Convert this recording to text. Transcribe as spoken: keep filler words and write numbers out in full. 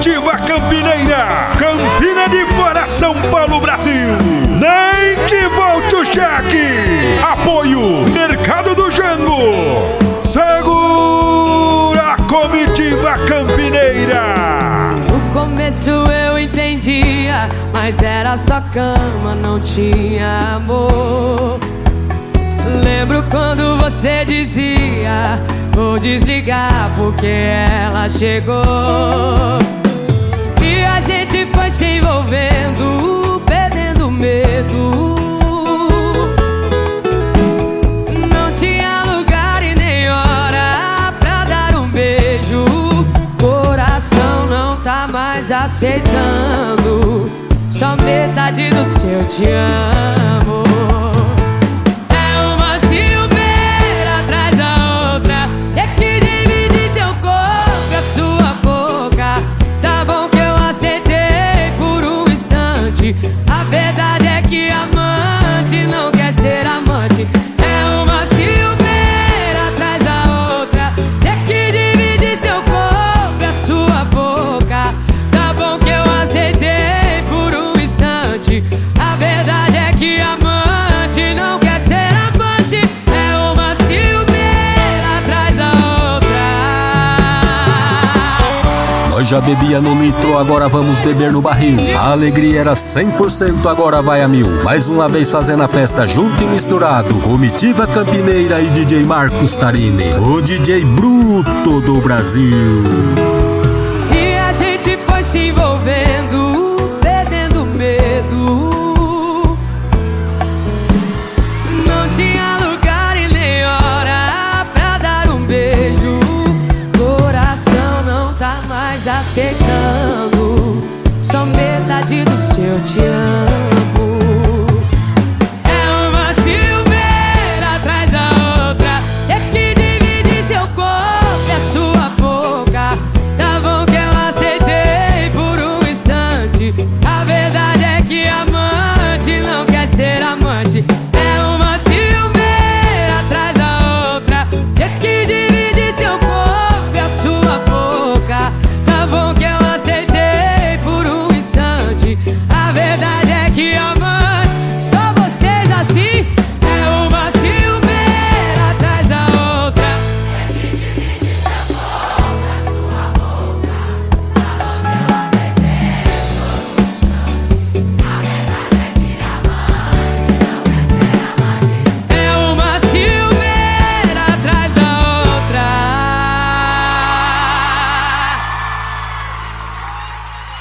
Comitiva Campineira, Campina de Fora, São Paulo, Brasil. Nem que volte o cheque. Apoio Mercado do Jango. Segura a Comitiva Campineira. No começo eu entendia, mas era só cama, não tinha amor. Lembro quando você dizia: vou desligar porque ela chegou. E a gente foi se envolvendo, perdendo medo. Não tinha lugar e nem hora pra dar um beijo. Coração não tá mais aceitando só metade do seu te amo. A verdade é que amante não quer ser amante. É uma ciumeira atrás da outra. Ter que dividir seu corpo e a sua boca. Tá bom que eu aceitei por um instante. A verdade é que amante não quer ser amante. É uma ciumeira atrás da outra. Nós já bebia no litro, agora vamos beber no barril. A alegria era cem por cento, agora vai a mil. Mais uma vez fazendo a festa junto e misturado. Comitiva Campineira e D J Marcos Tarini, o D J bruto do Brasil. E a gente foi se envolvendo, perdendo medo. Não tinha lugar e nem hora pra dar um beijo. Coração não tá mais aceitando só metade do seu te amo.